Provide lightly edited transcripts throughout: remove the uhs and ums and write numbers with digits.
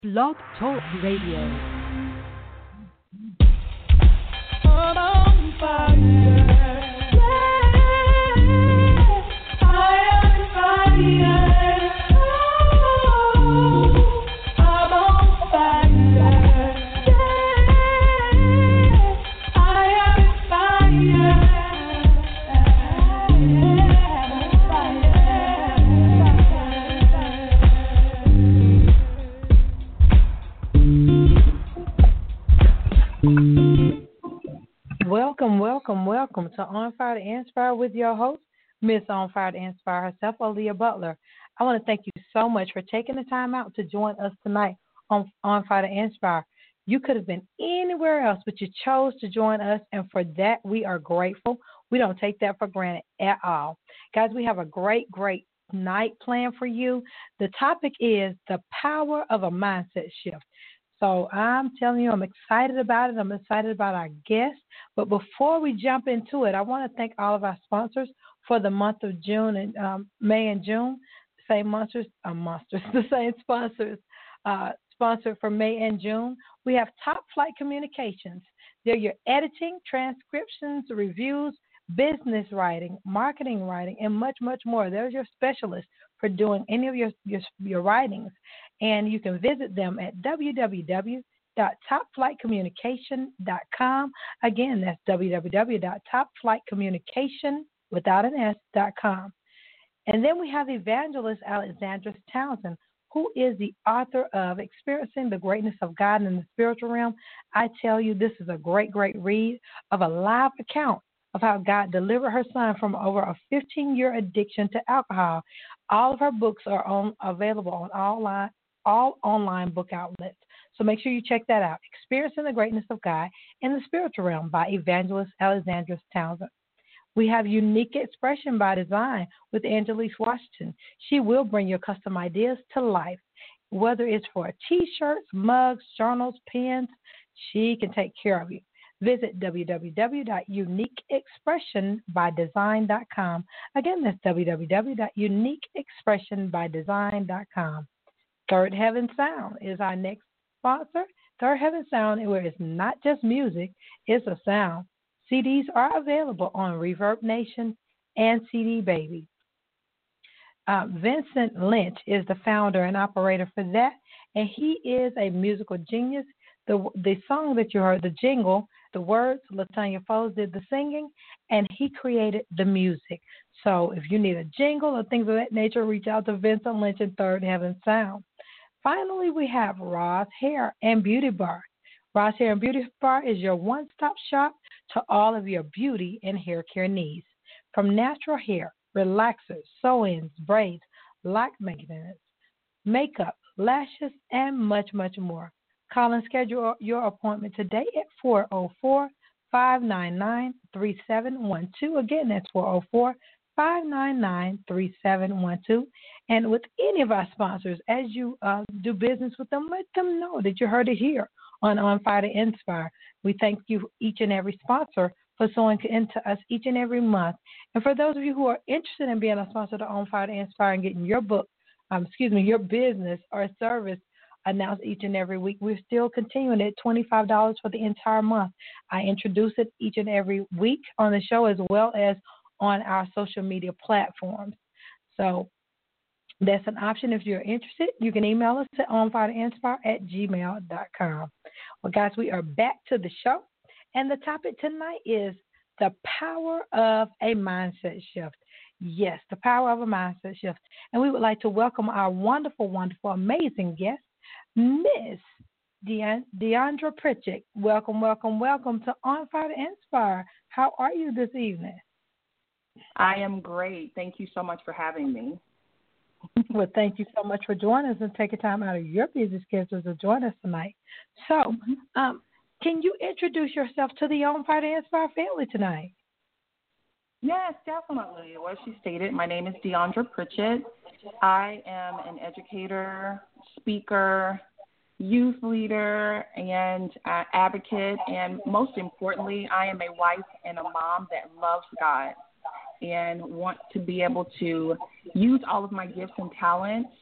Blog Talk Radio. On fire. Welcome to On Fire to Inspire with your host, Miss On Fire to Inspire herself, Aaliyah Butler. I want to thank you so much for taking the time out to join us tonight on Fire to Inspire. You could have been anywhere else, but you chose to join us, and for that, we are grateful. We don't take that for granted at all. Guys, we have a great night planned for you. The topic is the power of a mindset shift. So I'm telling you, I'm excited about it. I'm excited about our guests. But before we jump into it, I want to thank all of our sponsors for the month of June and May and June. The same the same sponsors sponsored for May and June. We have Top Flight Communications. They're your editing, transcriptions, reviews, business writing, marketing writing, and much, much more. They're your specialists for doing any of your writings. And you can visit them at www.topflightcommunication.com. Again, that's www.topflightcommunication.com. And then we have Evangelist Alexandra Townsend, who is the author of Experiencing the Greatness of God in the Spiritual Realm. I tell you, this is a great read of a live account of how God delivered her son from over a 15-year addiction to alcohol. All of her books are available on all online book outlets. So make sure you check that out. Experiencing the Greatness of God in the Spiritual Realm by Evangelist Alexandra Townsend. We have Unique Expression by Design with Angelique Washington. She will bring your custom ideas to life. Whether it's for T-shirts, mugs, journals, pens, she can take care of you. Visit www.uniqueexpressionbydesign.com. Again, that's www.uniqueexpressionbydesign.com. Third Heaven Sound is our next sponsor. Third Heaven Sound, where it's not just music, it's a sound. CDs are available on Reverb Nation and CD Baby. Vincent Lynch is the founder and operator for that, and he is a musical genius. The song that you heard, the jingle, the words, LaTanya Foles did the singing, and he created the music. So if you need a jingle or things of that nature, reach out to Vincent Lynch and Third Heaven Sound. Finally, we have Roz Hair and Beauty Bar. Roz Hair and Beauty Bar is your one-stop shop to all of your beauty and hair care needs. From natural hair, relaxers, sew-ins, braids, lock maintenance, makeup, lashes, and much, much more. Call and schedule your appointment today at 404-599-3712. Again, that's 404-599-3712. And with any of our sponsors, as you do business with them, let them know that you heard it here on Fire to Inspire. We thank you, each and every sponsor, for sewing into us each and every month. And for those of you who are interested in being a sponsor to On Fire to Inspire and getting your your business or service announced each and every week, we're still continuing at $25 for the entire month. I introduce it each and every week on the show as well as on our social media platforms. So that's an option. If you're interested, you can email us at onfiretoinspire@gmail.com. Well, guys, we are back to the show, and the topic tonight is the power of a mindset shift. Yes, the power of a mindset shift. And we would like to welcome our wonderful, amazing guest, Miss Deandra Pritchett. Welcome to On Fire to Inspire. How are you this evening? I am great. Thank you so much for having me. Well, thank you so much for joining us and taking time out of your busy schedule to join us tonight. So, can you introduce yourself to the On Fire to Inspire family tonight? Yes, definitely. Well, as she stated, my name is Deandra Pritchett. I am an educator, speaker, youth leader, and advocate, and most importantly, I am a wife and a mom that loves God and want to be able to use all of my gifts and talents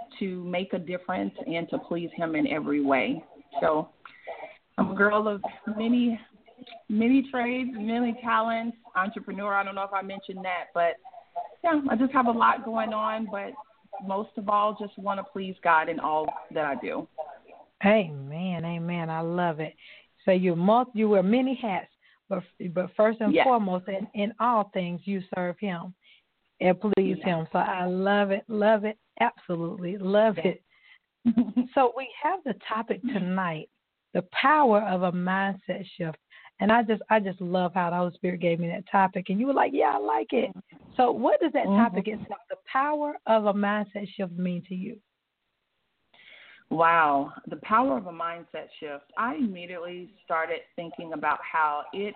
to make a difference and to please him in every way. So I'm a girl of many trades, many talents, entrepreneur. I don't know if I mentioned that, but yeah, I just have a lot going on, but most of all, just want to please God in all that I do. Amen, amen. I love it. So you wear many hats, but first and foremost, in all things, you serve him and please him. So I love it, absolutely love it. So we have the topic tonight, the power of a mindset shift. And I just love how the Holy Spirit gave me that topic. And you were like, yeah, I like it. So what does that topic itself, the power of a mindset shift, mean to you? Wow, the power of a mindset shift. I immediately started thinking about how it's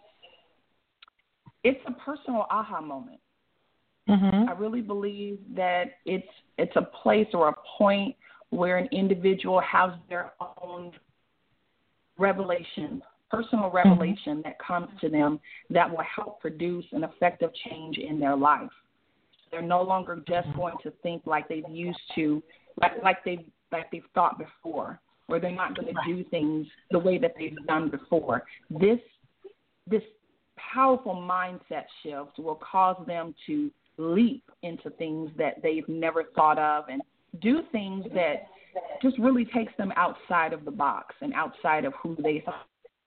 a personal aha moment. I really believe that it's a place or a point where an individual has their own revelation, personal revelation that comes to them that will help produce an effective change in their life. They're no longer just going to think like they've used to, like they've thought before, or they're not going to do things the way that they've done before. This powerful mindset shift will cause them to leap into things that they've never thought of and do things that just really takes them outside of the box and outside of who they thought.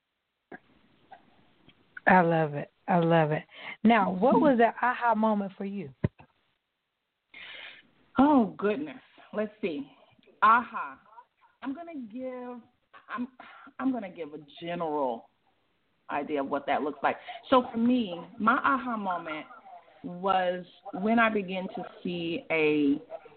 I love it. Now, what was that aha moment for you? Oh, goodness. Let's see. Aha. I'm going to give a general idea of what that looks like. So for me, my aha moment was when I began to see a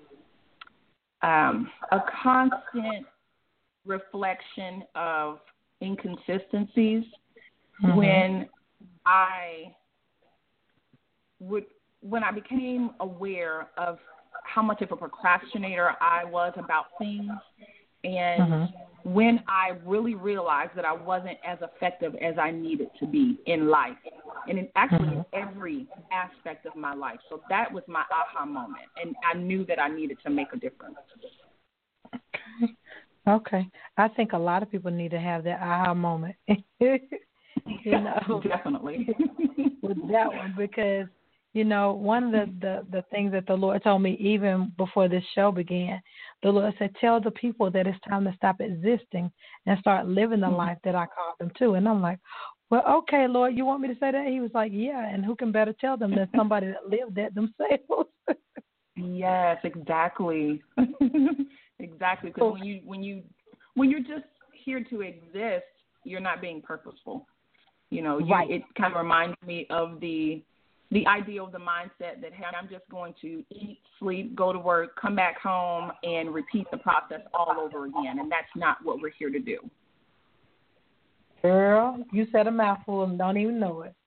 constant reflection of inconsistencies when I became aware of how much of a procrastinator I was about things, and when I really realized that I wasn't as effective as I needed to be in life, and in actually every aspect of my life. So that was my aha moment, and I knew that I needed to make a difference. Okay. I think a lot of people need to have that aha moment. Definitely. With that one, because one of the things that the Lord told me even before this show began, the Lord said, tell the people that it's time to stop existing and start living the life that I called them to. And I'm like, well, okay, Lord, you want me to say that? He was like, yeah, and who can better tell them than somebody that lived that themselves? Yes, exactly. Exactly. Because when you're just here to exist, you're not being purposeful. It kind of reminds me of the idea of the mindset that, hey, I'm just going to eat, sleep, go to work, come back home, and repeat the process all over again. And that's not what we're here to do. Girl, you said a mouthful and don't even know it.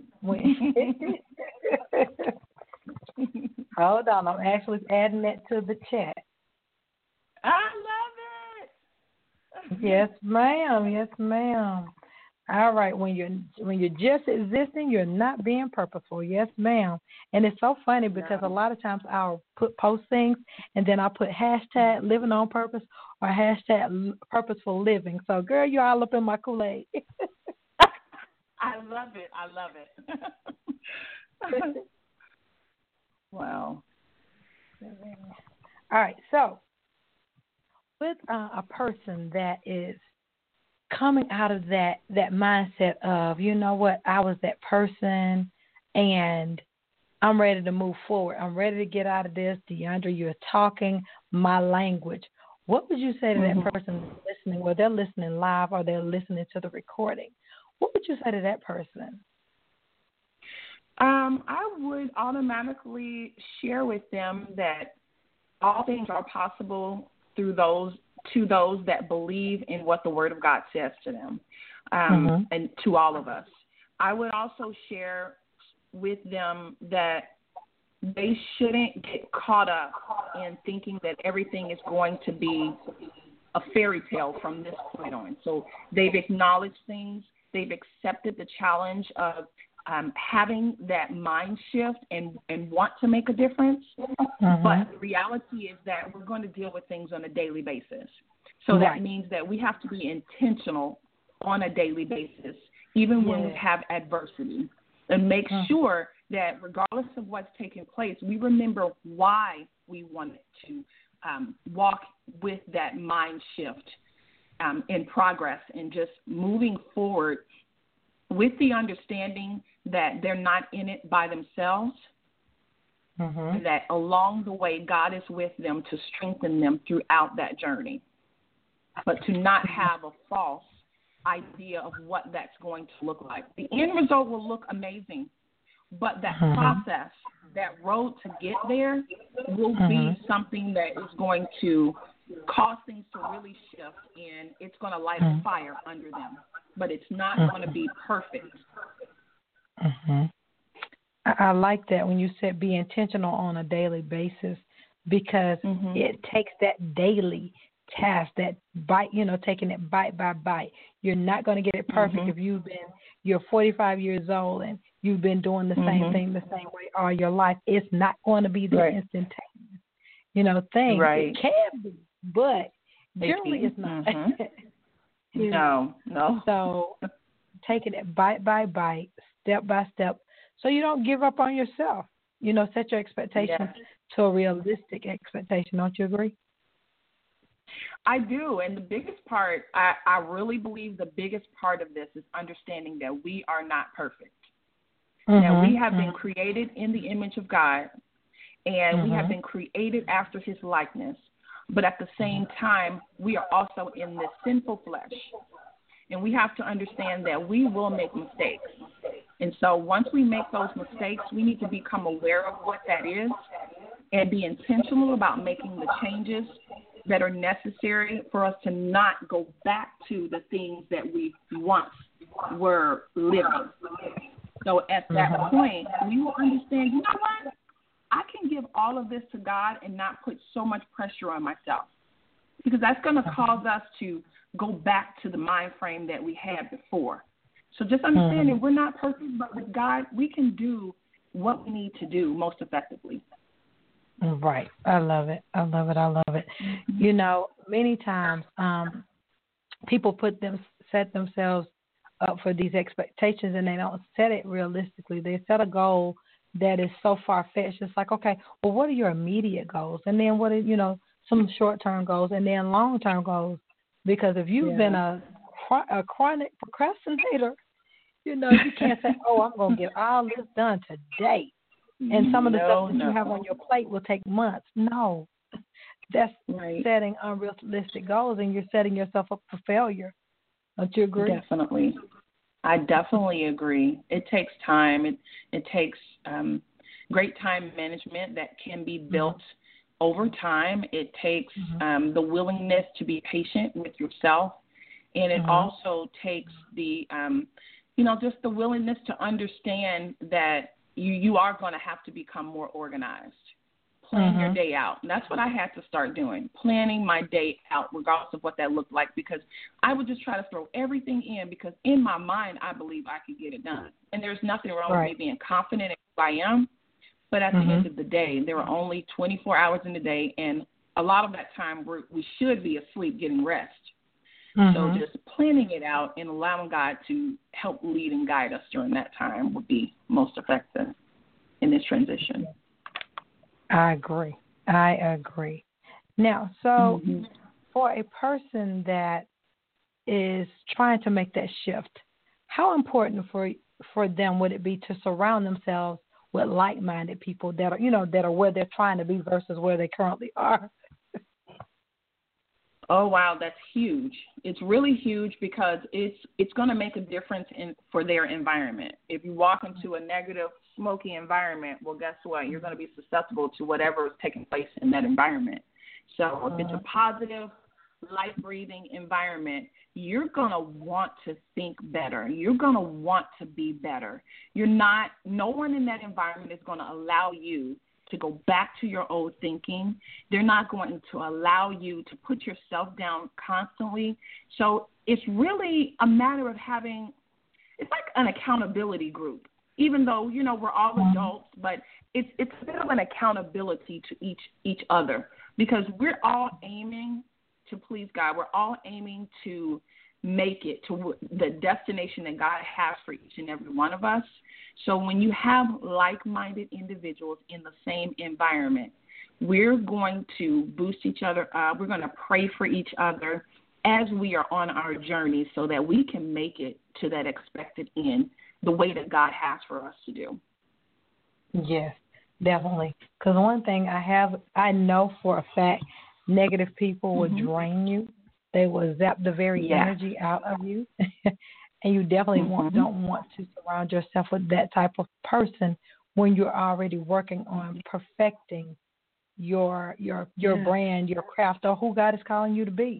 Hold on, I'm actually adding that to the chat. I love it. Yes, ma'am. All right, when you're just existing, you're not being purposeful. Yes, ma'am. And it's so funny because a lot of times I'll post things and then I'll put hashtag living on purpose or hashtag purposeful living. So, girl, you're all up in my Kool-Aid. I love it. Wow. All right, so with a person that is coming out of that mindset of, you know what, I was that person and I'm ready to move forward. I'm ready to get out of this. DeAndre, you're talking my language. What would you say to that person listening, whether they're listening live or they're listening to the recording? What would you say to that person? I would automatically share with them that all things are possible to those that believe in what the Word of God says to them, and to all of us. I would also share with them that they shouldn't get caught up in thinking that everything is going to be a fairy tale from this point on. So they've acknowledged things. They've accepted the challenge of having that mind shift and want to make a difference. Mm-hmm. But the reality is that we're going to deal with things on a daily basis. So Right. that means that we have to be intentional on a daily basis, even when we have adversity, and make sure that regardless of what's taking place, we remember why we wanted to walk with that mind shift in progress and just moving forward with the understanding that they're not in it by themselves, and that along the way God is with them to strengthen them throughout that journey, but to not have a false idea of what that's going to look like. The end result will look amazing, but that process, that road to get there will be something that is going to cause things to really shift, and it's going to light a fire under them, but it's not going to be perfect. I like that when you said be intentional on a daily basis, because it takes that daily task, that bite, taking it bite by bite. You're not going to get it perfect if you're 45 years old and you've been doing the same thing the same way all your life. It's not going to be the instantaneous, thing. Right. It can be, but generally it's not. No. So taking it bite by bite, step by step, so you don't give up on yourself. Set your expectations to a realistic expectation. Don't you agree? I do. And the biggest part, I really believe the biggest part of this is understanding that we are not perfect. Now, we have been created in the image of God, and we have been created after his likeness. But at the same time, we are also in this sinful flesh. And we have to understand that we will make mistakes. And so once we make those mistakes, we need to become aware of what that is and be intentional about making the changes that are necessary for us to not go back to the things that we once were living. So at that point, we will understand, you know what? I can give all of this to God and not put so much pressure on myself, because that's going to cause us to go back to the mind frame that we had before. So just understand that we're not perfect, but with God, we can do what we need to do most effectively. Right. I love it. Many times people set themselves up for these expectations, and they don't set it realistically. They set a goal that is so far-fetched. It's like, okay, well, what are your immediate goals? And then what are, some short-term goals, and then long-term goals? Because if you've been a chronic procrastinator, you can't say, oh, I'm going to get all this done today. And some of the stuff that you have on your plate will take months. No, that's setting unrealistic goals, and you're setting yourself up for failure. Don't you agree? Definitely. I definitely agree. It takes time. It takes great time management that can be built over time. It takes the willingness to be patient with yourself, and it also takes the, just the willingness to understand that you are going to have to become more organized. Plan your day out. And that's what I had to start doing, planning my day out, regardless of what that looked like, because I would just try to throw everything in, because in my mind, I believe I could get it done. And there's nothing wrong with me being confident in who I am. But at the end of the day, there are only 24 hours in the day, and a lot of that time we should be asleep getting rest. So just planning it out and allowing God to help lead and guide us during that time would be most effective in this transition. I agree. Now, so for a person that is trying to make that shift, how important for them would it be to surround themselves with like-minded people that are, that are where they're trying to be versus where they currently are? Oh, wow, that's huge. It's really huge, because it's going to make a difference for their environment. If you walk into a negative, smoky environment, well, guess what? You're going to be susceptible to whatever is taking place in that environment. So if it's a positive, life-breathing environment, you're going to want to think better. You're going to want to be better. No one in that environment is going to allow you to go back to your old thinking. They're not going to allow you to put yourself down constantly. So it's really a matter of it's like an accountability group. even though, you know, we're all adults, but it's a bit of an accountability to each other, because we're all aiming to please God. We're all aiming to make it to the destination that God has for each and every one of us. So when you have like-minded individuals in the same environment, we're going to boost each other up. We're going to pray for each other as we are on our journey so that we can make it to that expected end the way that God has for us to do. Yes, definitely. Because one thing I know for a fact, negative people will drain you. They will zap the very energy out of you. And you definitely don't want to surround yourself with that type of person when you're already working on perfecting your brand, your craft, or who God is calling you to be.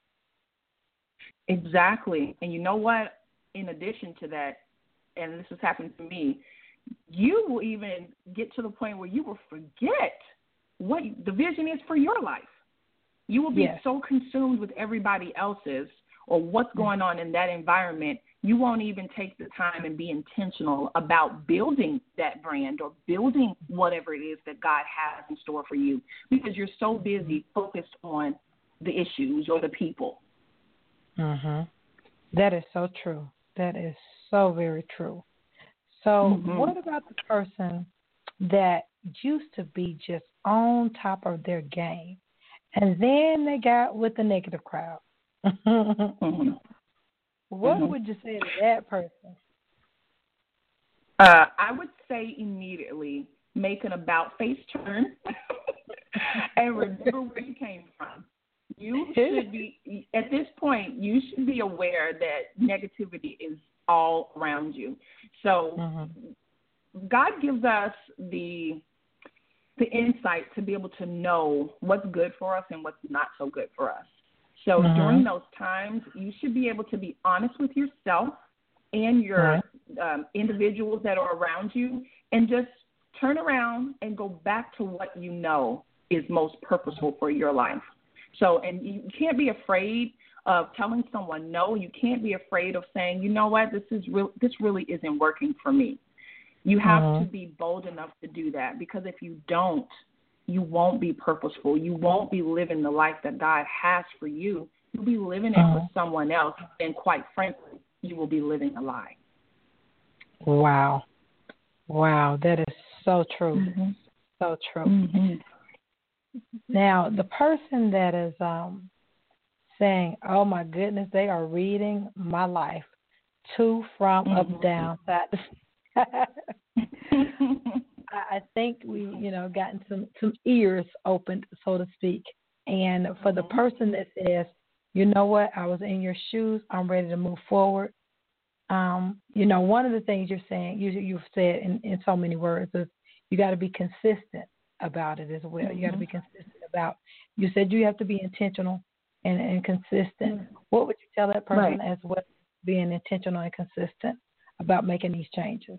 Exactly. And you know what? In addition to that, and this has happened to me, you will even get to the point where you will forget what the vision is for your life. You will be so consumed with everybody else's or what's going on in that environment, you won't even take the time and be intentional about building that brand or building whatever it is that God has in store for you, because you're so busy focused on the issues or the people. That is so true. That is so very true. So what about the person that used to be just on top of their game, and then they got with the negative crowd? What would you say to that person? I would say immediately make an about-face turn and remember where you came from. You should be, at this point, you should be aware that negativity is all around you. So God gives us the insight to be able to know what's good for us and what's not so good for us. So during those times, you should be able to be honest with yourself and your individuals that are around you, and just turn around and go back to what you know is most purposeful for your life. So, and you can't be afraid of telling someone no. You can't be afraid of saying, you know what, this really isn't working for me. You have to be bold enough to do that, because if you don't, you won't be purposeful. You won't be living the life that God has for you. You'll be living it for someone else, and quite frankly, you will be living a lie. Wow, that is so true. So true. Now, the person that is saying, oh my goodness, they are reading my life to, from, up, down, side to side. I think we, gotten some ears opened, so to speak. And for the person that says, you know what, I was in your shoes, I'm ready to move forward. One of the things you're saying, you've said in so many words, is you got to be consistent about it as well. You got to be consistent about, you said you have to be intentional and consistent. What would you tell that person as well, being intentional and consistent about making these changes?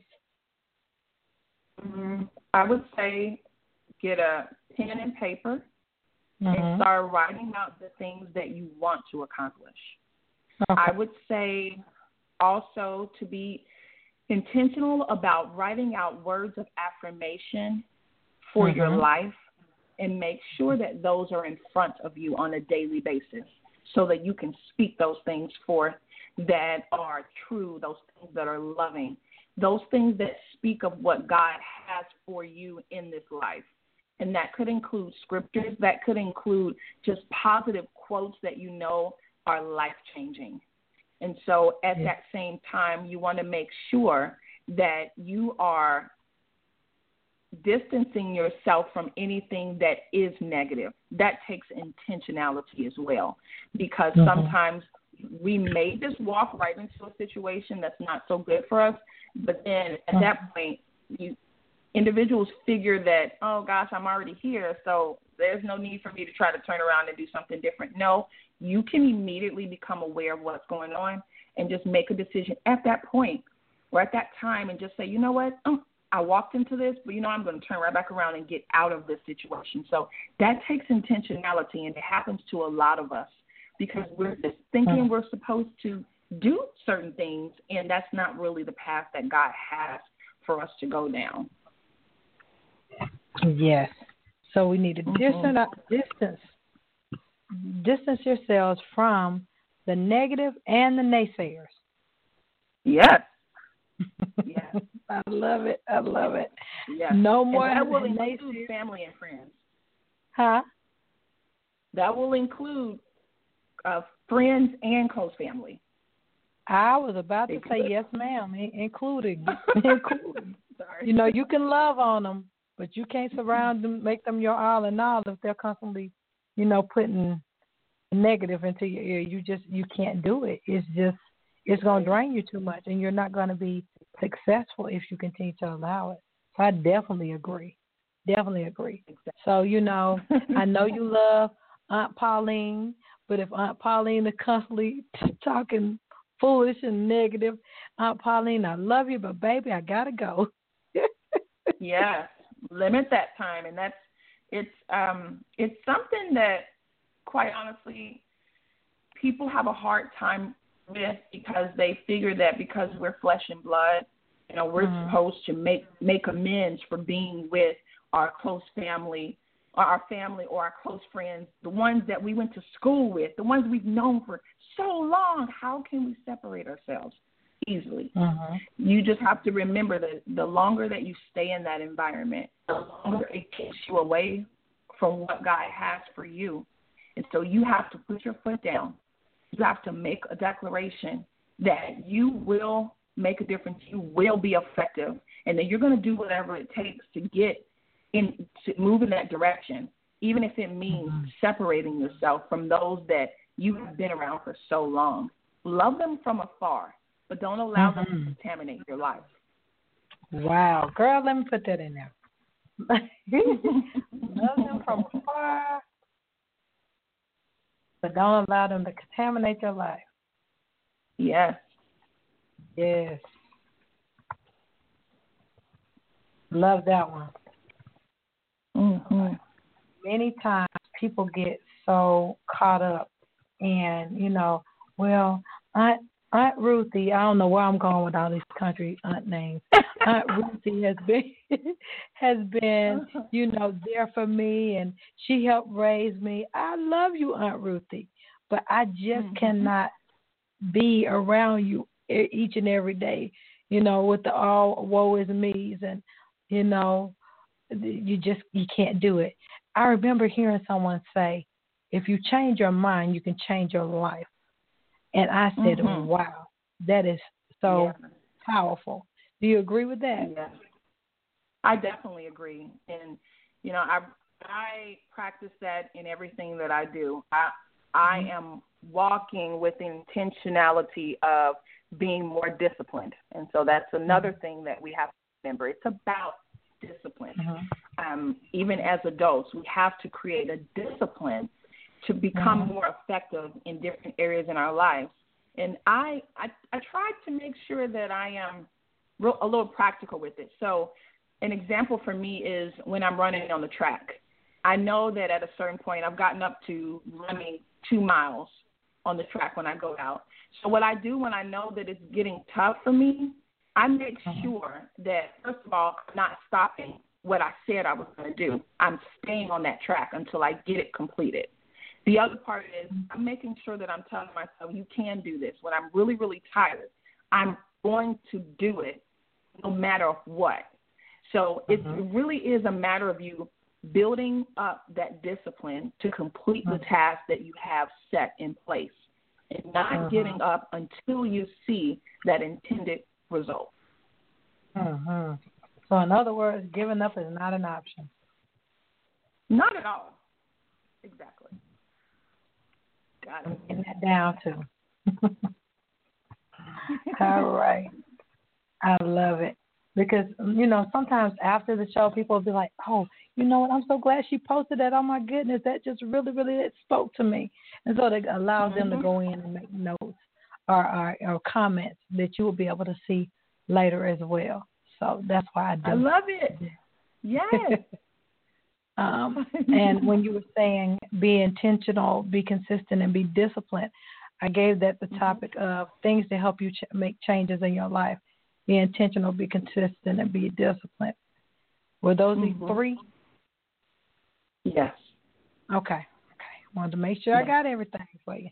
I would say get a pen and paper and start writing out the things that you want to accomplish. I would say also to be intentional about writing out words of affirmation for your life, and make sure that those are in front of you on a daily basis so that you can speak those things forth that are true, those things that are loving, those things that speak of what God has for you in this life. And that could include scriptures, that could include just positive quotes that you know are life-changing. And so at that same time, you want to make sure that you are distancing yourself from anything that is negative. That takes intentionality as well, because sometimes we may just walk right into a situation that's not so good for us, but then at that point, individuals figure that, oh gosh, I'm already here, so there's no need for me to try to turn around and do something different. No, you can immediately become aware of what's going on and just make a decision at that point or at that time and just say, you know what, I walked into this, but I'm going to turn right back around and get out of this situation. So that takes intentionality, and it happens to a lot of us because we're just thinking we're supposed to do certain things, and that's not really the path that God has for us to go down. Yes. So we need to distance yourselves from the negative and the naysayers. Yes. Yes. I love it. I love it. Yes. No more and that will naysayers. include family and friends. Huh? That will include friends and close family. I was about to say yes, ma'am, including. Sorry. You know, you can love on them, but you can't surround them, make them your all in all if they're constantly, you know, putting negative into your ear. You can't do it. It's going to drain you too much, and you're not going to be successful if you continue to allow it. So I definitely agree. Exactly. So, you know, I know you love Aunt Pauline, but if Aunt Pauline is constantly talking foolish and negative, Aunt Pauline, I love you, but baby, I got to go. Yes, limit that time, and it's something that, quite honestly, people have a hard time with because they figure that because we're flesh and blood, you know, we're supposed to make amends for being with our close family, or our family, or our close friends, the ones that we went to school with, the ones we've known for so long. How can we separate ourselves easily? You just have to remember that the longer that you stay in that environment, the longer it takes you away from what God has for you. And so you have to put your foot down. You have to make a declaration that you will make a difference, you will be effective, and that you're going to do whatever it takes to move in that direction, even if it means separating yourself from those that you have been around for so long. Love them from afar, but don't allow them to contaminate your life. Wow. Girl, let me put that in there. Love them from afar, but don't allow them to contaminate your life. Yes. Yes. Love that one. Many times people get so caught up in, you know, well, Aunt Ruthie, I don't know where I'm going with all these country aunt names. Aunt Ruthie has been, you know, there for me, and she helped raise me. I love you, Aunt Ruthie, but I just cannot be around you each and every day, you know, with the all woe is me's, and, you know, you can't do it. I remember hearing someone say, if you change your mind, you can change your life. And I said, wow, that is so powerful. Do you agree with that? Yes. I definitely agree. And, you know, I practice that in everything that I do. I am walking with the intentionality of being more disciplined. And so that's another thing that we have to remember. It's about discipline. Even as adults, we have to create a discipline to become more effective in different areas in our lives. And I try to make sure that I am a little practical with it. So an example for me is when I'm running on the track. I know that at a certain point I've gotten up to running 2 miles on the track when I go out. So what I do when I know that it's getting tough for me, I make sure that, first of all, I'm not stopping what I said I was going to do. I'm staying on that track until I get it completed. The other part is I'm making sure that I'm telling myself, you can do this. When I'm really, really tired, I'm going to do it no matter what. So it really is a matter of you building up that discipline to complete the task that you have set in place and not getting up until you see that intended result. So in other words, giving up is not an option. Not at all. Exactly. Got it. I'm getting that down too. All right. I love it. Because, you know, sometimes after the show, people will be like, oh, you know what, I'm so glad she posted that. Oh, my goodness, that just really, really it spoke to me. And so it allows them to go in and make notes or comments that you will be able to see later as well. So that's why I do. I love it. Yes. And when you were saying be intentional, be consistent, and be disciplined, I gave that the topic of things to help you make changes in your life. be intentional, be consistent, and be disciplined. Were those the three? Yes. Okay. Wanted to make sure I got everything for you.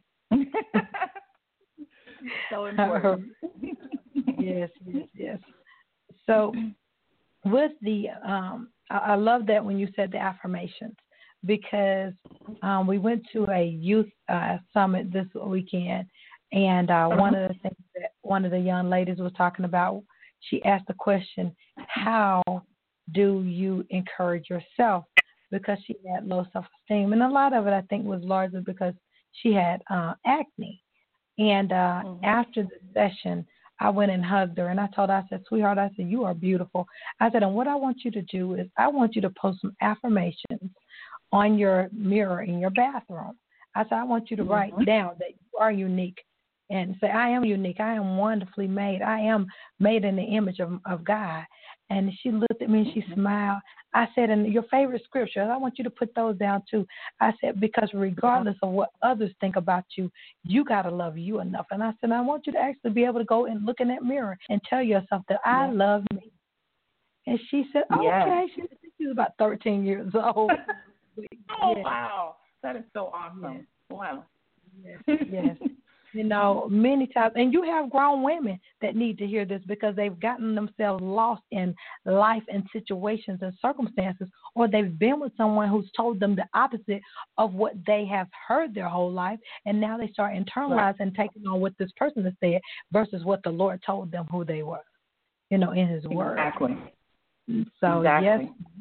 So important. Yes. So with the, I love that when you said the affirmations, because we went to a youth summit this weekend, and one of the things that one of the young ladies was talking about, she asked the question, how do you encourage yourself? Because she had low self-esteem. And a lot of it, I think, was largely because she had acne. And after the session, I went and hugged her, and I told her, I said, sweetheart, I said, you are beautiful. I said, and what I want you to do is I want you to post some affirmations on your mirror in your bathroom. I said, I want you to write down that you are unique and say, I am unique. I am wonderfully made. I am made in the image of God. And she looked at me and she smiled. I said, and your favorite scriptures, I want you to put those down too. I said, because regardless of what others think about you, you got to love you enough. And I said, I want you to actually be able to go and look in that mirror and tell yourself that I love me. And she said, okay. She was about 13 years old. Oh, wow. That is so awesome. Yes. Wow. Yes. You know, many times, and you have grown women that need to hear this because they've gotten themselves lost in life and situations and circumstances, or they've been with someone who's told them the opposite of what they have heard their whole life, and now they start internalizing and taking on what this person has said versus what the Lord told them who they were, you know, in His Word. Exactly. So, yes.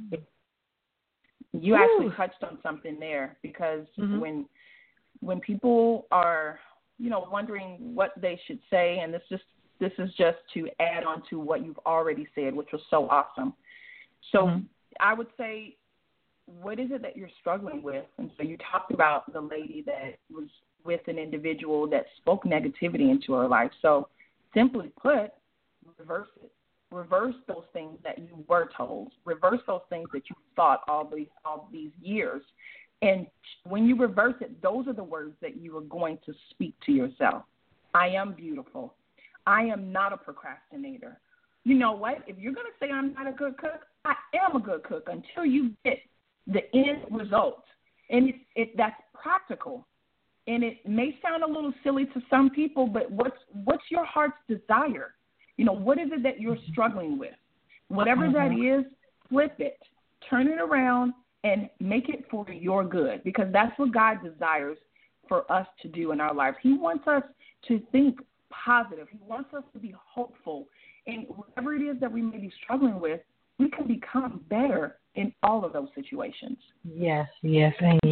You actually touched on something there because when people are, you know, wondering what they should say, and this is just to add on to what you've already said, which was so awesome. So I would say, what is it that you're struggling with? And so you talked about the lady that was with an individual that spoke negativity into her life. So simply put, reverse it. Reverse those things that you were told. Reverse those things that you thought all these years. And when you reverse it, those are the words that you are going to speak to yourself. I am beautiful. I am not a procrastinator. You know what? If you're going to say I'm not a good cook, I am a good cook until you get the end result. And that's practical. And it may sound a little silly to some people, but what's your heart's desire? You know, what is it that you're struggling with? Whatever that is, flip it, turn it around, and make it for your good, because that's what God desires for us to do in our lives. He wants us to think positive. He wants us to be hopeful. And whatever it is that we may be struggling with, we can become better in all of those situations. Yes. There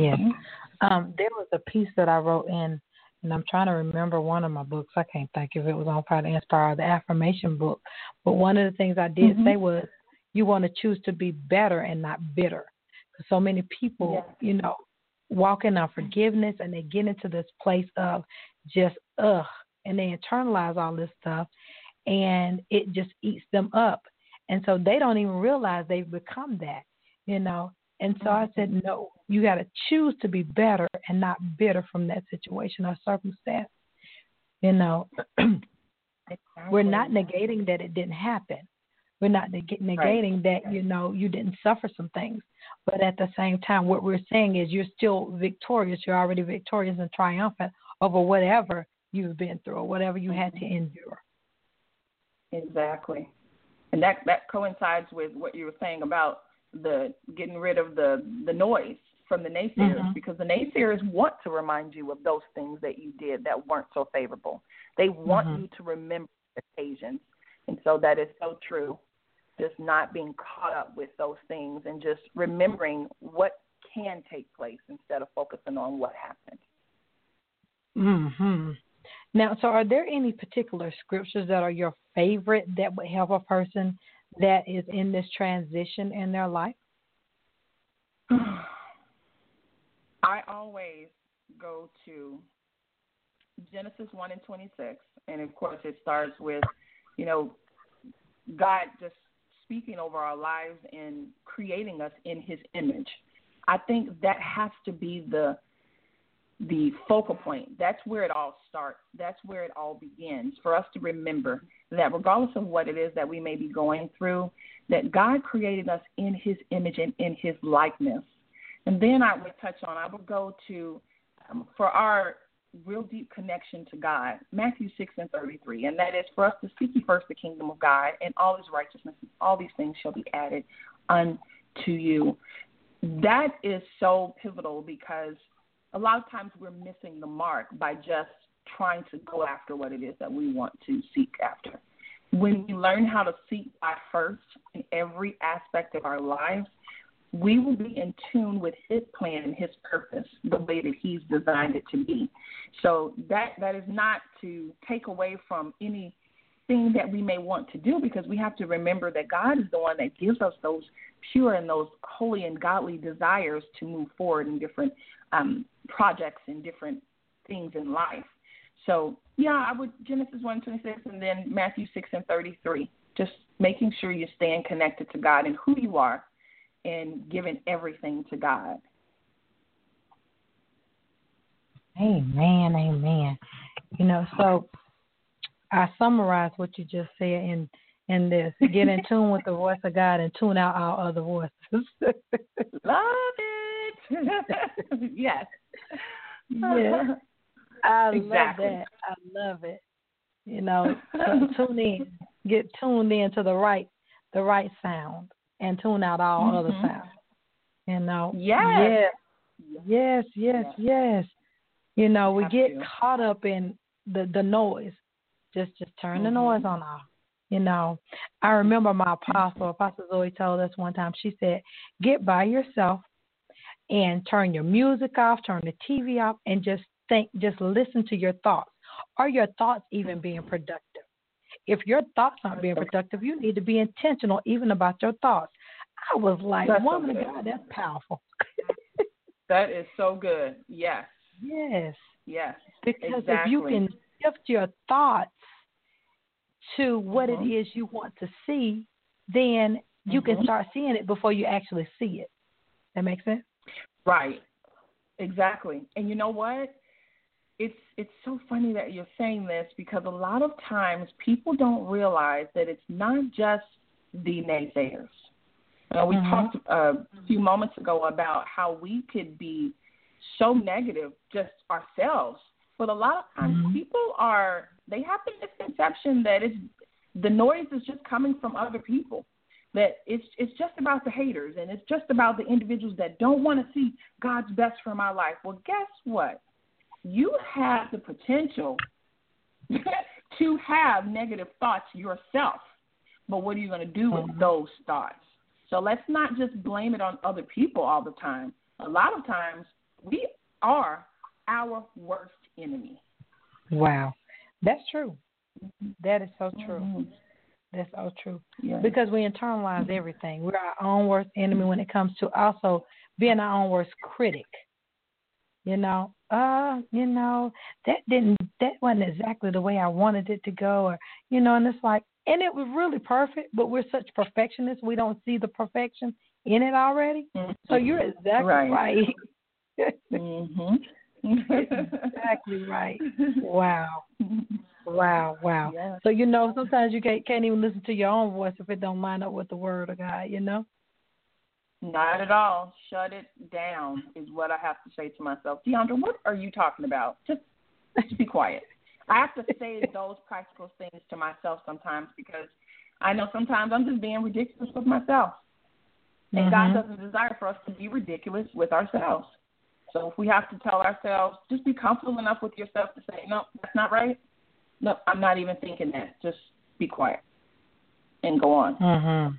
was a piece that I wrote in, and I'm trying to remember one of my books. I can't think if it was On Fire to Inspire, the affirmation book. But one of the things I did say was, you want to choose to be better and not bitter. So many people, you know, walk in unforgiveness, and they get into this place of just, and they internalize all this stuff, and it just eats them up. And so they don't even realize they've become that, you know. And so I said, no, you got to choose to be better and not bitter from that situation or circumstance. You know, we're not negating that it didn't happen. We're not negating that, you know, you didn't suffer some things. But at the same time, what we're saying is you're still victorious. You're already victorious and triumphant over whatever you've been through or whatever you had to endure. Exactly. And that coincides with what you were saying about the getting rid of the noise from the naysayers, because the naysayers want to remind you of those things that you did that weren't so favorable. They want you to remember occasions. And so that is so true. Just not being caught up with those things and just remembering what can take place instead of focusing on what happened. Now, so are there any particular scriptures that are your favorite that would help a person that is in this transition in their life? I always go to Genesis 1:26, and of course it starts with, you know, God just speaking over our lives and creating us in His image. I think that has to be the the focal point. That's where it all starts. That's where it all begins, for us to remember that regardless of what it is that we may be going through, that God created us in his image and in his likeness. And then I would go to, for our real deep connection to God, Matthew 6:33, and that is for us to seek ye first the kingdom of God and all his righteousness, and all these things shall be added unto you. That is so pivotal, because a lot of times we're missing the mark by just trying to go after what it is that we want to seek after. When we learn how to seek God first in every aspect of our lives, we will be in tune with his plan and his purpose the way that he's designed it to be. So that is not to take away from anything that we may want to do, because we have to remember that God is the one that gives us those pure and those holy and godly desires to move forward in different projects and different things in life. So, yeah, I would Genesis 1:26 and then Matthew 6:33, just making sure you're staying connected to God and who you are and giving everything to God. Amen, amen. So I summarize what you just said in this. Get in tune with the voice of God and tune out all other voices. Love it. Yes. Yeah. I Exactly. love that. I love it. Tune in. Get tuned in to the right sound and tune out all other sounds. Yes. Yes. We get to. caught up in the noise. Just turn the noise on off. I remember my Apostle Zoe told us one time, she said, get by yourself and turn your music off, turn the TV off, and just think, just listen to your thoughts. Are your thoughts even being productive? If your thoughts aren't being productive, you need to be intentional even about your thoughts. I was like, woman of God, that's powerful. That is so good. Yes. Yes. Because exactly. if you can shift your thoughts to what it is you want to see, then you can start seeing it before you actually see it. That makes sense? Right. Exactly. And you know what? It's so funny that you're saying this, because a lot of times people don't realize that it's not just the naysayers. We talked a few moments ago about how we could be so negative just ourselves. But a lot of times people they have the misconception that the noise is just coming from other people, that it's just about the haters and it's just about the individuals that don't want to see God's best for my life. Well, guess what? You have the potential to have negative thoughts yourself, but what are you going to do with those thoughts? So let's not just blame it on other people all the time. A lot of times we are our worst enemy. Wow. That's true. That is so true. That's so true. Yeah. Because we internalize everything. We're our own worst enemy when it comes to also being our own worst critic. That wasn't exactly the way I wanted it to go, or and it's like, and it was really perfect, but we're such perfectionists, we don't see the perfection in it already. So you're exactly right. Exactly right. Wow. Yeah. So sometimes you can't even listen to your own voice if it don't line up with the word of God. Not at all. Shut it down is what I have to say to myself. Deandra, what are you talking about? Just be quiet. I have to say those practical things to myself sometimes, because I know sometimes I'm just being ridiculous with myself. And God doesn't desire for us to be ridiculous with ourselves. So if we have to tell ourselves, just be comfortable enough with yourself to say, no, that's not right. No, I'm not even thinking that. Just be quiet and go on.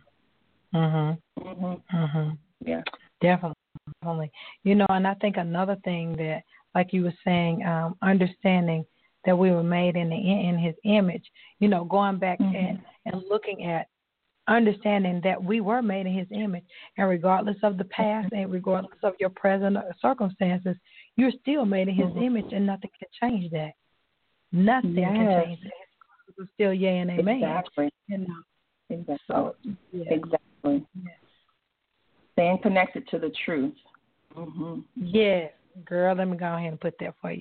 Yeah. Definitely. And I think another thing that, like you were saying, understanding that we were made in his image, going back and looking at understanding that we were made in his image, and regardless of the past and regardless of your present circumstances, you're still made in his image, and nothing can change that. Nothing can change that. It's still yea and amen. Exactly. Exactly. So, exactly. Yes. Staying connected to the truth. Yes. Girl, let me go ahead and put that for you.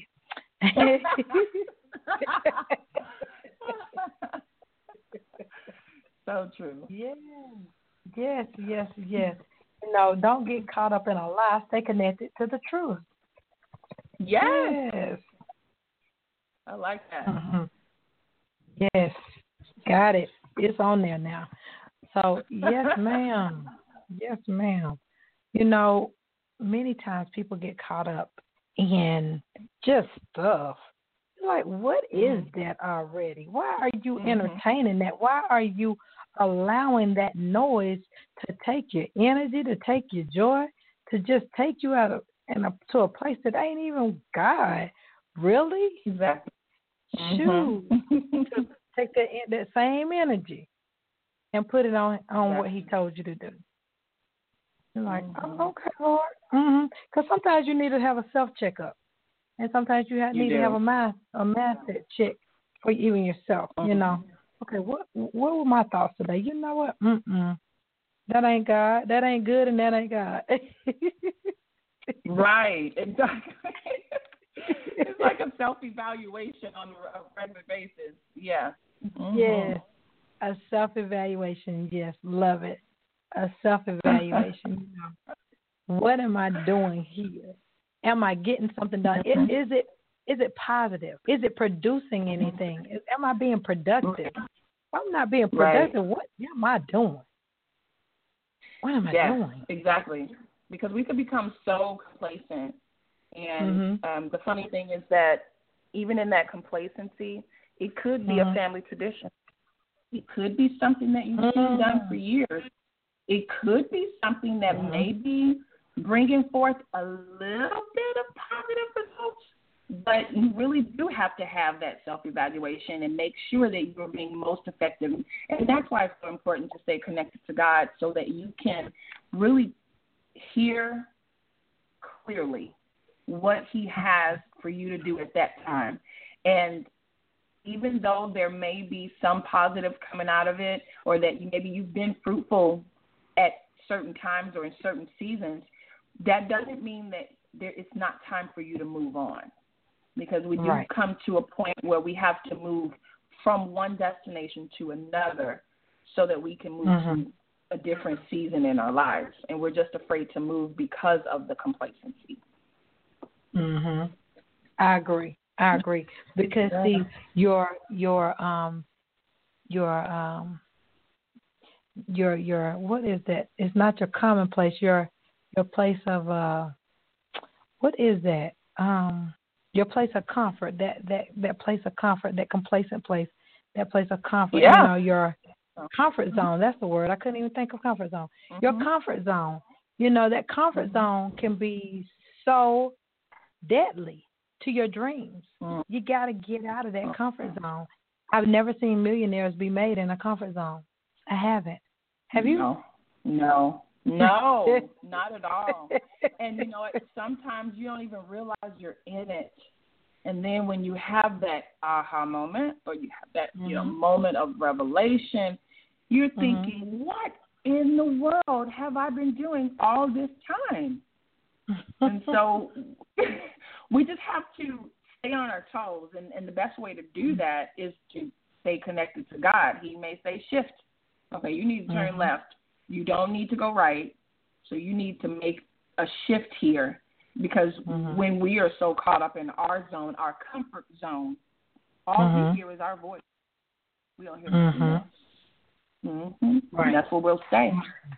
So true. Yes, yes, yes, yes. Don't get caught up in a lie. Stay connected to the truth. Yes. Yes. I like that. Mm-hmm. Yes. Got it. It's on there now. So, yes, ma'am. Yes, ma'am. Many times people get caught up in just stuff. Like, what is that already? Why are you entertaining that? Why are you allowing that noise to take your energy, to take your joy, to just take you out of to a place that ain't even God? Really? Exactly. Shoot. To take that same energy and put it on what He told you to do. You're like, oh, okay, Lord. Because sometimes you need to have a self checkup, and sometimes you need to have a mindset check for even yourself. Okay, what were my thoughts today? You know what? That ain't God. That ain't good, and that ain't God. Right. Exactly. It's like a self-evaluation on a regular basis. Yeah. Yes. A self-evaluation. Yes. Love it. A self-evaluation. What am I doing here? Am I getting something done? Is it positive? Is it producing anything? Am I being productive? If I'm not being productive, what am I doing? What am I doing? Exactly. Because we could become so complacent. And the funny thing is that even in that complacency, it could be a family tradition. It could be something that you've seen done for years. It could be something that may be bringing forth a little bit of positive results, but you really do have to have that self-evaluation and make sure that you're being most effective. And that's why it's so important to stay connected to God so that you can really hear clearly what He has for you to do at that time. And even though there may be some positive coming out of it, or that maybe you've been fruitful at certain times or in certain seasons, that doesn't mean that it's not time for you to move on. Because we do come to a point where we have to move from one destination to another so that we can move to a different season in our lives. And we're just afraid to move because of the complacency. I agree. Because see, your what is that? It's not your commonplace. Your place of what is that? Your place of comfort. That place of comfort. That complacent place. That place of comfort. Yeah. Your comfort zone. That's the word. I couldn't even think of comfort zone. Your comfort zone. That comfort zone can be so deadly to your dreams. You got to get out of that comfort zone. I've never seen millionaires be made in a comfort zone. I haven't. Have you? No, not at all. And sometimes you don't even realize you're in it. And then when you have that aha moment, or you have that moment of revelation, you're thinking, what in the world have I been doing all this time? And so we just have to stay on our toes. And the best way to do that is to stay connected to God. He may say shift. Okay, you need to turn left. You don't need to go right. So you need to make a shift here. Because when we are so caught up in our zone, our comfort zone, all we hear is our voice. We don't hear anything else. Right. And that's where we'll stay.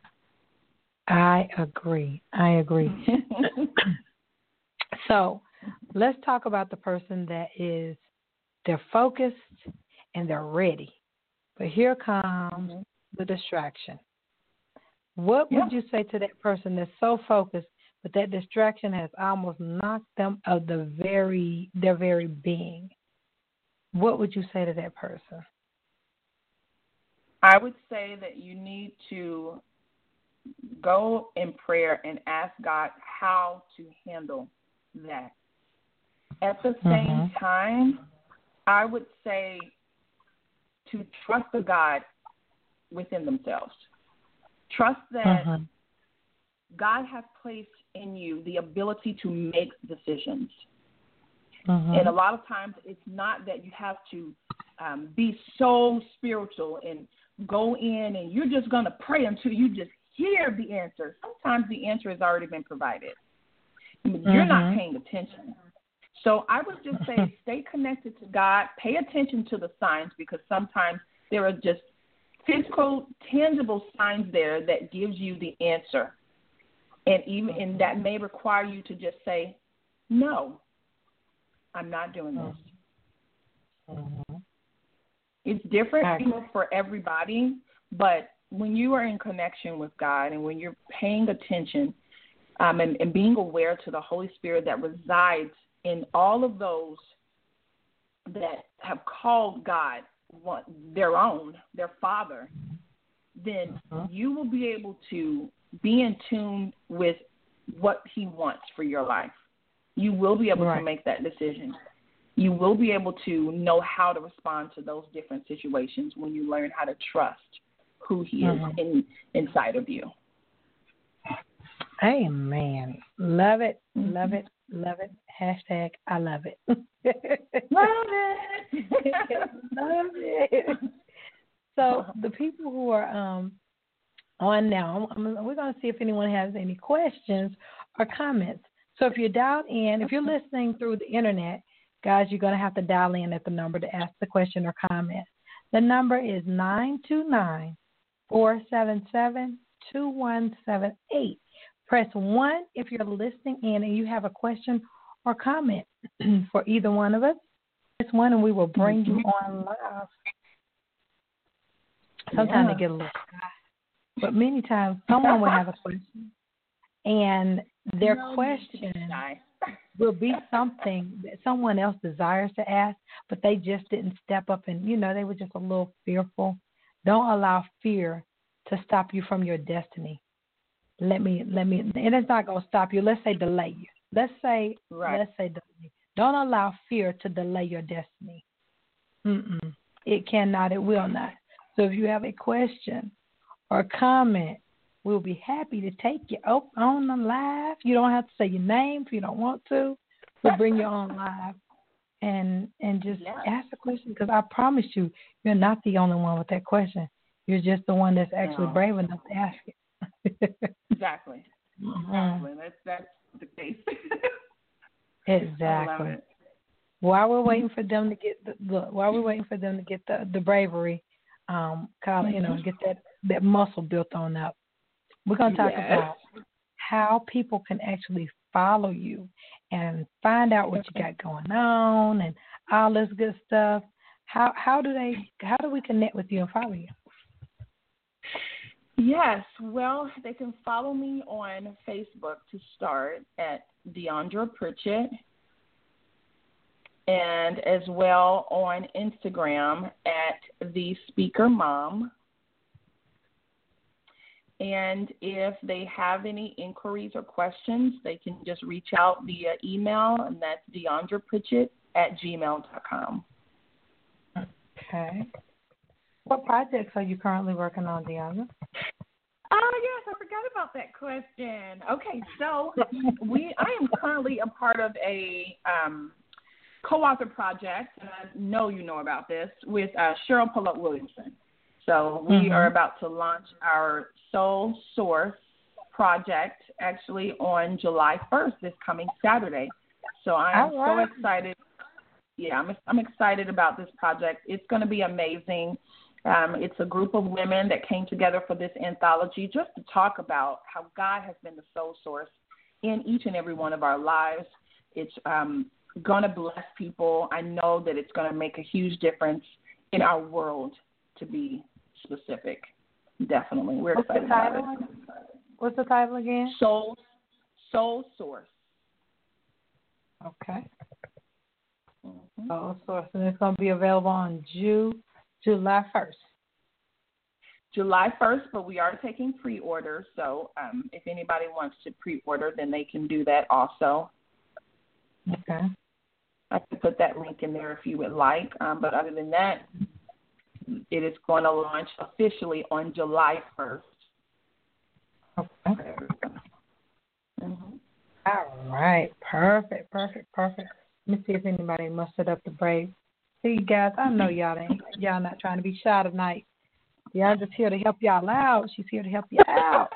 I agree. So let's talk about the person that they're focused and they're ready. But here comes the distraction. What would you say to that person that's so focused, but that distraction has almost knocked them of their very being? What would you say to that person? I would say that you need to go in prayer and ask God how to handle that. At the same time, I would say to trust the God within themselves. Trust that God has placed in you the ability to make decisions. Mm-hmm. And a lot of times it's not that you have to be so spiritual and go in and you're just going to pray until you just hear the answer. Sometimes the answer has already been provided. You're not paying attention. So I would just say stay connected to God. Pay attention to the signs, because sometimes there are just physical, tangible signs there that gives you the answer. And that may require you to just say, no, I'm not doing this. Mm-hmm. It's different for everybody, but when you are in connection with God and when you're paying attention and being aware to the Holy Spirit that resides in all of those that have called God their own, their Father, then you will be able to be in tune with what He wants for your life. You will be able to make that decision. You will be able to know how to respond to those different situations when you learn how to trust who He is inside of you. Amen. Love it, love it, love it. Hashtag I love it. Love it. Love it. So the people who are on now, we're going to see if anyone has any questions or comments. So if you're dialed in, if you're listening through the internet, guys, you're going to have to dial in at the number to ask the question or comment. The number is 929-477-2178. Press 1 if you're listening in and you have a question or comment for either one of us. Press 1 and we will bring you on live. Sometimes they get a little shy, but many times someone will have a question, and their question will be something that someone else desires to ask, but they just didn't step up and, they were just a little fearful. Don't allow fear to stop you from your destiny. And it's not going to stop you. Let's say delay you. Let's say delay. Don't allow fear to delay your destiny. It cannot, it will not. So if you have a question or comment, we'll be happy to take you on the live. You don't have to say your name if you don't want to. We'll bring you on live and just ask the question, because I promise you, you're not the only one with that question. You're just the one that's actually brave enough to ask it. Exactly. That's the case. Exactly. While we're waiting for them to get the bravery, get that muscle built on up, we're going to talk about how people can actually follow you and find out what you got going on and all this good stuff. How do we connect with you and follow you? Yes, well, they can follow me on Facebook to start at Deandra Pritchett, and as well on Instagram at The Speaker Mom. And if they have any inquiries or questions, they can just reach out via email, and that's DeandraPritchett@gmail.com. Okay. What projects are you currently working on, Deandra? Oh, yes, I forgot about that question. Okay, so I am currently a part of a co-author project, and I know you know about this, with Cheryl Pullett Williamson. So we are about to launch our Soul Source project actually on July 1st, this coming Saturday. So I'm so excited. Yeah, I'm excited about this project. It's going to be amazing. It's a group of women that came together for this anthology just to talk about how God has been the soul source in each and every one of our lives. It's going to bless people. I know that it's going to make a huge difference in our world, to be specific. Definitely. We're excited about it. What's the title again? Soul Source. Okay. Soul Source. And it's going to be available on July 1st. July 1st, but we are taking pre-orders. So if anybody wants to pre-order, then they can do that also. Okay. I can put that link in there if you would like. But other than that, it is going to launch officially on July 1st. Okay. All right. Perfect. Let me see if anybody mustered up the brave. See, you guys, I know y'all not trying to be shy tonight. Y'all just here to help y'all out. She's here to help you out.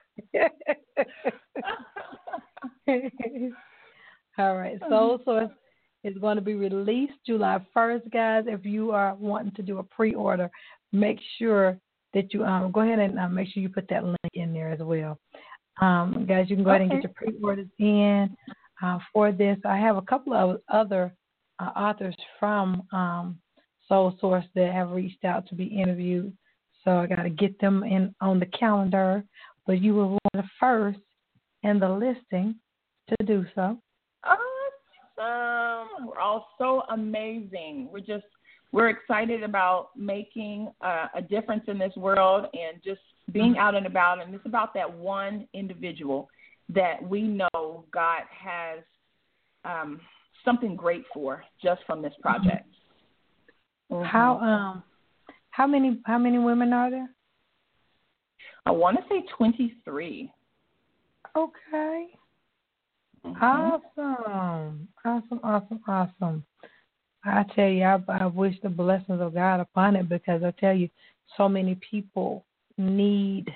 All right. Soul Source is going to be released July 1st, guys. If you are wanting to do a pre-order, make sure that you go ahead and make sure you put that link in there as well. Guys, you can go ahead and get your pre-orders in for this. I have a couple of other authors from Soul Source that have reached out to be interviewed, so I got to get them in on the calendar. But you were one of the first in the listing to do so. Awesome! We're all so amazing. We're excited about making a difference in this world and just being out and about. And it's about that one individual that we know God has something great for just from this project. Mm-hmm. How many women are there? I want to say 23. Okay. Mm-hmm. Awesome. I tell you, I wish the blessings of God upon it, because I tell you, so many people need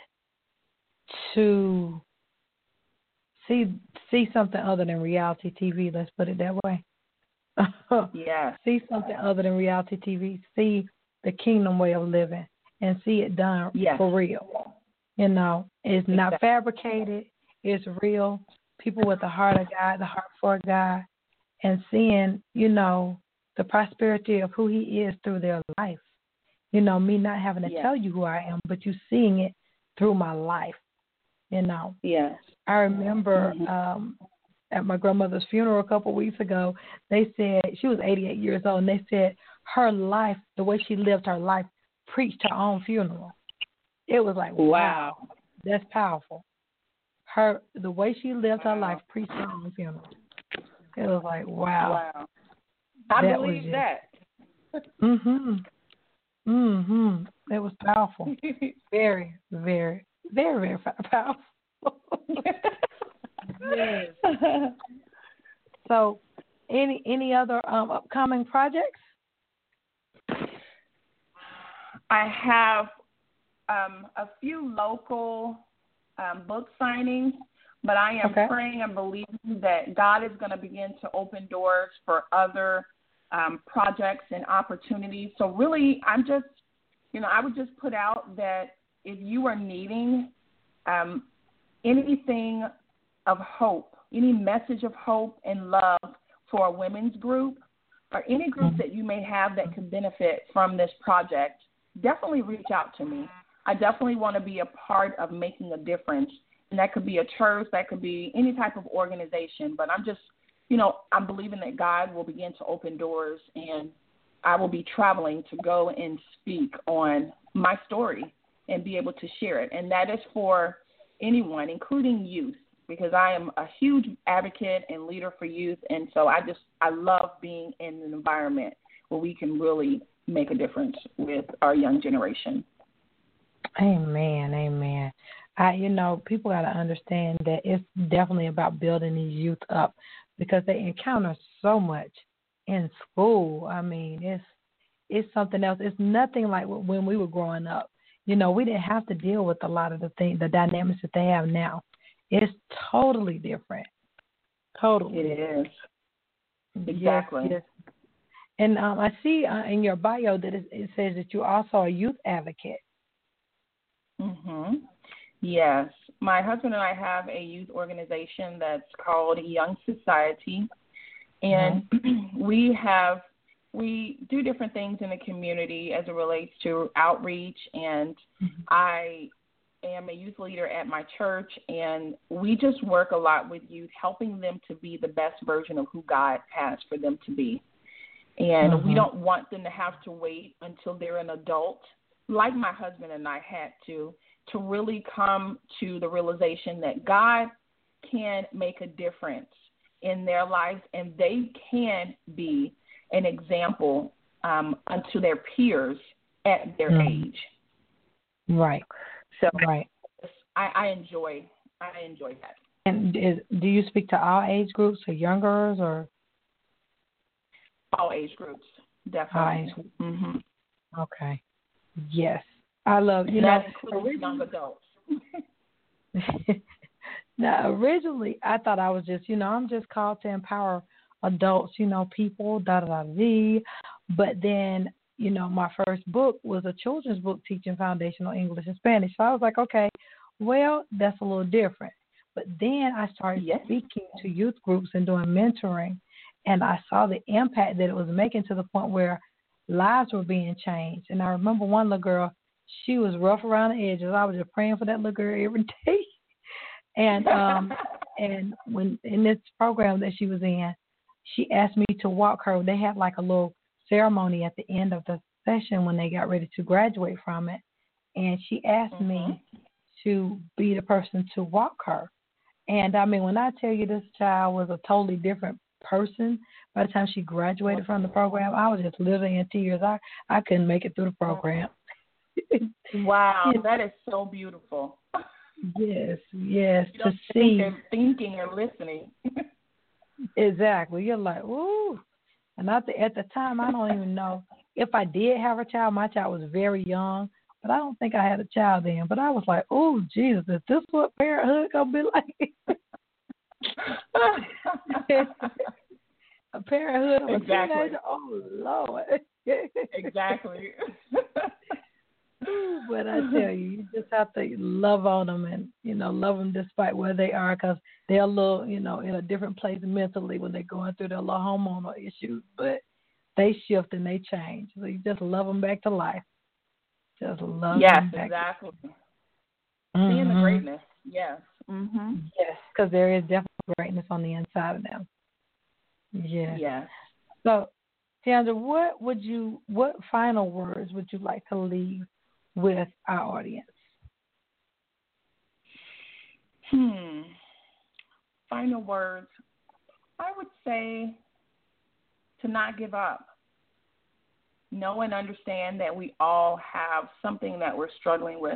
to see something other than reality TV. Let's put it that way. Yeah. See something other than reality TV. See the kingdom way of living and see it done for real. You know, it's not fabricated. It's real. People with the heart of God, the heart for God, and seeing, you know, the prosperity of who He is through their life. You know, me not having to tell you who I am, but you seeing it through my life. You know. Yes. I remember at my grandmother's funeral a couple of weeks ago, they said she was 88 years old, and they said her life, the way she lived her life, preached her own funeral. It was like, wow, that's powerful. The way she lived her life preached her own funeral. It was like, wow. I believe that. It was powerful. Very, very, very, very powerful. Yes. So, any other upcoming projects? I have a few local book signings, but I am praying and believing that God is going to begin to open doors for other projects and opportunities. So really, I'm just, I would just put out that if you are needing anything of hope, any message of hope and love for a women's group, or any group that you may have that could benefit from this project, definitely reach out to me. I definitely want to be a part of making a difference. And that could be a church, that could be any type of organization. But I'm just, I'm believing that God will begin to open doors, and I will be traveling to go and speak on my story and be able to share it. And that is for anyone, including youth, because I am a huge advocate and leader for youth. And so I love being in an environment where we can really make a difference with our young generation. Amen. People got to understand that it's definitely about building these youth up, because they encounter so much in school. I mean, it's something else. It's nothing like when we were growing up. We didn't have to deal with a lot of the dynamics that they have now. It's totally different. Totally. It is. Exactly. Yes. And I see in your bio that it says that you're also a youth advocate. Mm-hmm. Yes. My husband and I have a youth organization that's called Young Society. And we do different things in the community as it relates to outreach. And I am a youth leader at my church, and we just work a lot with youth, helping them to be the best version of who God has for them to be. And we don't want them to have to wait until they're an adult, like my husband and I had to really come to the realization that God can make a difference in their lives, and they can be an example unto their peers at their age. Right. So I enjoy that. And do you speak to all age groups or youngers or All age groups, all definitely. age groups? Mm-hmm. Okay. Yes. I love, That includes young adults. now, originally, I thought I was just, I'm just called to empower adults, people, da da da da. But then, my first book was a children's book teaching foundational English and Spanish. So I was like, okay, well, that's a little different. But then I started speaking to youth groups and doing mentoring, and I saw the impact that it was making to the point where lives were being changed. And I remember one little girl, she was rough around the edges. I was just praying for that little girl every day. And and when in this program that she was in, she asked me to walk her. They had like a little ceremony at the end of the session when they got ready to graduate from it. And she asked me to be the person to walk her. And I mean, when I tell you this child was a totally different person by the time she graduated from the program, I was just literally in tears. I couldn't make it through the program. Wow, that is so beautiful. Yes, you to see. They're thinking and listening. Exactly. You're like, ooh. And at the time, I don't even know if I did have a child. My child was very young, but I don't think I had a child then. But I was like, oh, Jesus, is this what parenthood going to be like? A parenthood of a teenager? Oh, Lord. Exactly. But I tell you just have to love on them and, love them despite where they are, because they're a little, in a different place mentally when they're going through their little hormonal issues. But they shift and they change. So you just love them back to life. Just love them back. Yes, exactly. Mm-hmm. Seeing the greatness. Yes. Mm-hmm. Yes, because there is definitely greatness on the inside of them. Yes. Yes. So, Tiandra, what final words would you like to leave with our audience? Final words. I would say to not give up. Know and understand that we all have something that we're struggling with.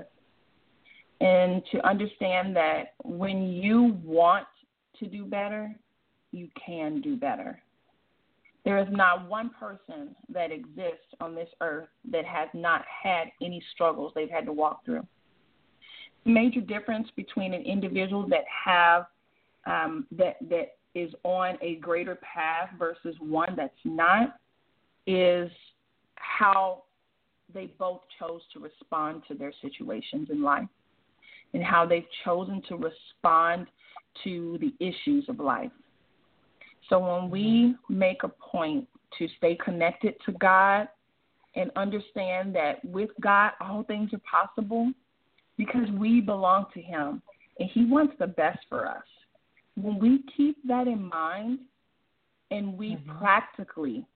And to understand that when you want to do better, you can do better. There is not one person that exists on this earth that has not had any struggles they've had to walk through. The major difference between an individual that have that is on a greater path versus one that's not is how they both chose to respond to their situations in life and how they've chosen to respond to the issues of life. So when we make a point to stay connected to God and understand that with God all things are possible because we belong to Him and He wants the best for us. When we keep that in mind and we practically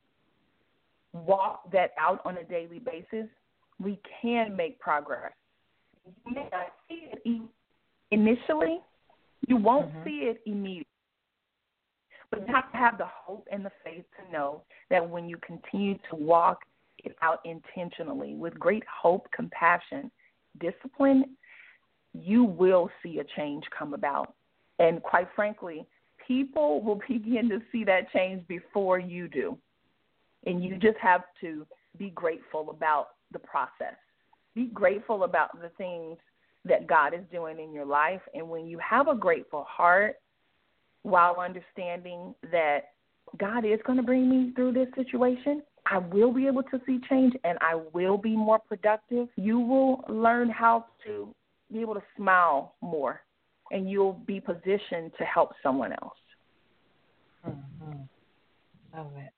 walk that out on a daily basis, we can make progress. You may not see it initially. You won't see it immediately. But you have to have the hope and the faith to know that when you continue to walk it out intentionally with great hope, compassion, discipline, you will see a change come about. And quite frankly, people will begin to see that change before you do. And you just have to be grateful about the process. Be grateful about the things that God is doing in your life. And when you have a grateful heart, while understanding that God is going to bring me through this situation, I will be able to see change and I will be more productive. You will learn how to be able to smile more and you'll be positioned to help someone else. Love it.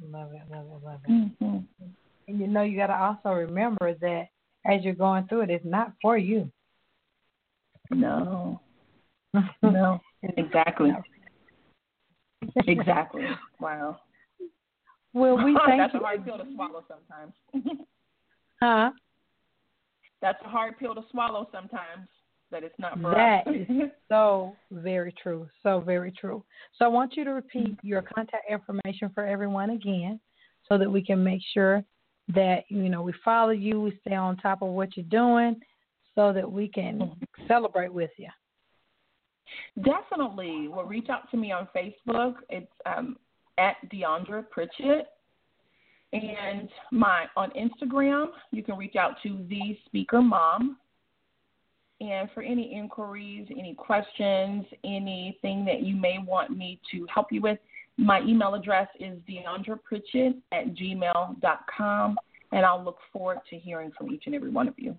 And you got to also remember that as you're going through it, it's not for you. No. Exactly. Exactly. Wow. Well, we thank That's you. a hard pill to swallow sometimes. Huh? That's a hard pill to swallow sometimes, that it's not for that us. That is so very true. So very true. So I want you to repeat your contact information for everyone again so that we can make sure that, we follow you, we stay on top of what you're doing so that we can celebrate with you. Definitely. Well, reach out to me on Facebook. It's at Deandra Pritchett. And on Instagram, you can reach out to The Speaker Mom. And for any inquiries, any questions, anything that you may want me to help you with, my email address is deandrapritchett@gmail.com, and I'll look forward to hearing from each and every one of you.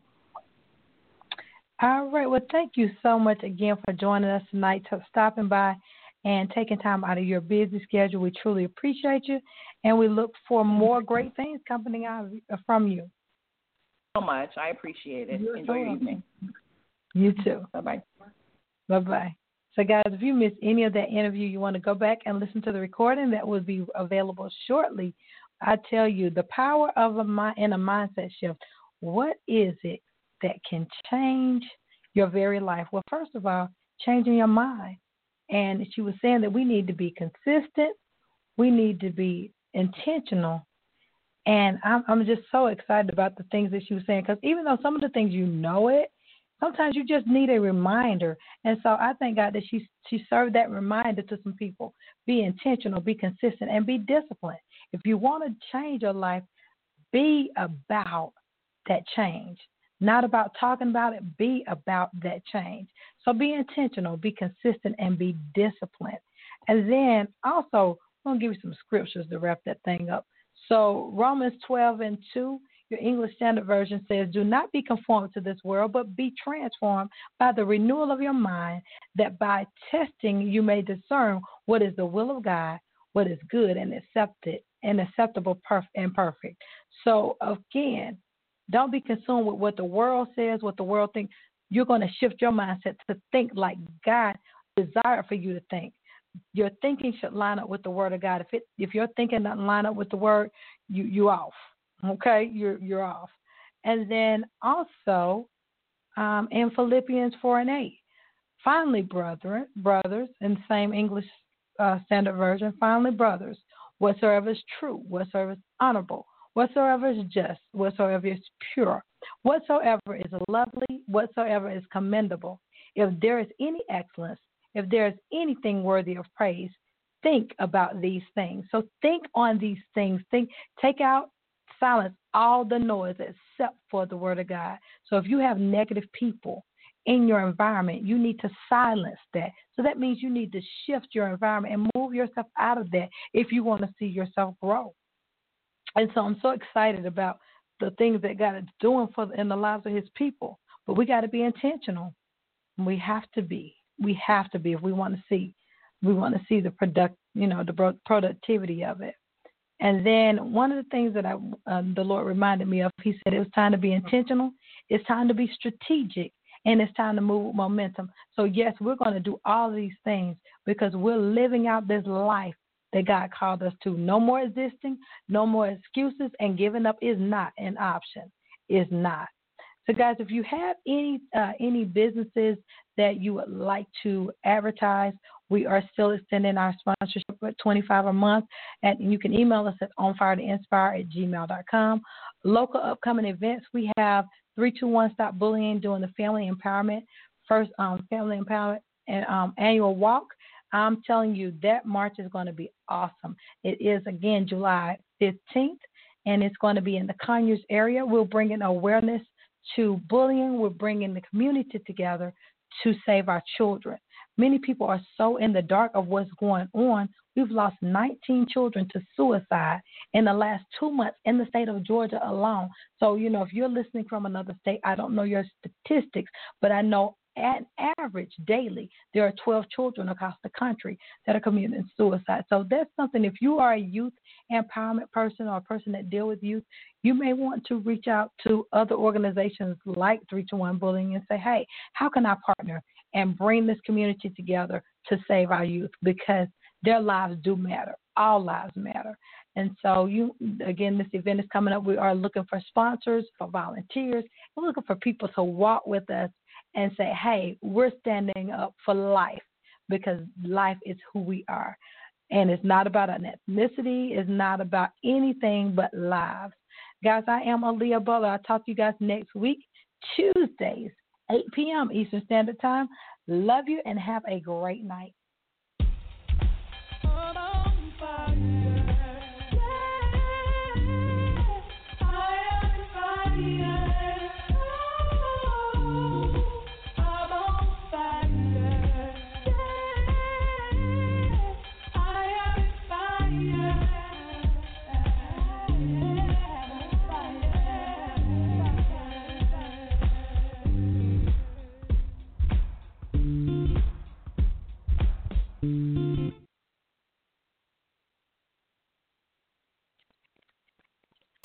All right. Well, thank you so much again for joining us tonight, stopping by and taking time out of your busy schedule. We truly appreciate you, and we look for more great things coming out from you. So much. I appreciate it. Enjoy your evening. You too. Bye-bye. Bye-bye. So, guys, if you missed any of that interview, you want to go back and listen to the recording that will be available shortly. I tell you, the power of a mindset shift. What is it that can change your very life? Well, first of all, changing your mind. And she was saying that we need to be consistent. We need to be intentional. And I'm just so excited about the things that she was saying, because even though some of the things you know it, sometimes you just need a reminder. And so I thank God that she served that reminder to some people. Be intentional, be consistent, and be disciplined. If you want to change your life, be about that change. Not about talking about it, be about that change. So be intentional, be consistent, and be disciplined. And then also, I'm going to give you some scriptures to wrap that thing up. So Romans 12:2, your English Standard Version says, do not be conformed to this world, but be transformed by the renewal of your mind, that by testing you may discern what is the will of God, what is good and acceptable and perfect. So again, don't be consumed with what the world says, what the world thinks. You're going to shift your mindset to think like God desired for you to think. Your thinking should line up with the Word of God. If your thinking doesn't line up with the Word, you're off. Okay, you're off. And then also in Philippians 4:8, finally, brothers, in the same English Standard Version, finally, brothers, whatsoever is true, whatsoever is honorable, whatsoever is just, whatsoever is pure, whatsoever is lovely, whatsoever is commendable, if there is any excellence, if there is anything worthy of praise, think about these things. So think on these things. Silence all the noise except for the Word of God. So if you have negative people in your environment, you need to silence that. So that means you need to shift your environment and move yourself out of that if you want to see yourself grow. And so I'm so excited about the things that God is doing in the lives of His people. But we got to be intentional. We have to be. We have to be if we want to see. We want to see the the productivity of it. And then one of the things that the Lord reminded me of, He said it was time to be intentional, it's time to be strategic, and it's time to move with momentum. So, yes, we're going to do all these things because we're living out this life that God called us to. No more existing, no more excuses, and giving up is not an option. Is not. So, guys, if you have any businesses that you would like to advertise, we are still extending our sponsorship at $25 a month. And you can email us at onfiretoinspire@gmail.com. Local upcoming events, we have 321 Stop Bullying doing the Family Empowerment, first Family Empowerment and annual walk. I'm telling you, that march is going to be awesome. It is, again, July 15th, and it's going to be in the Conyers area. We'll bring in awareness to bullying. We're bringing the community together to save our children. Many people are so in the dark of what's going on. We've lost 19 children to suicide in the last 2 months in the state of Georgia alone. So, if you're listening from another state, I don't know your statistics, but I know at average daily there are 12 children across the country that are committing suicide. So that's something, if you are a youth empowerment person or a person that deal with youth, you may want to reach out to other organizations like 321 Bullying and say, hey, how can I partner and bring this community together to save our youth, because their lives do matter. All lives matter. And so, again, this event is coming up. We are looking for sponsors, for volunteers. We're looking for people to walk with us and say, hey, we're standing up for life, because life is who we are. And it's not about an ethnicity. It's not about anything but lives. Guys, I am Aaliyah Butler. I'll talk to you guys next week, Tuesdays, 8 p.m. Eastern Standard Time. Love you and have a great night. On fire. Yeah, fire, fire.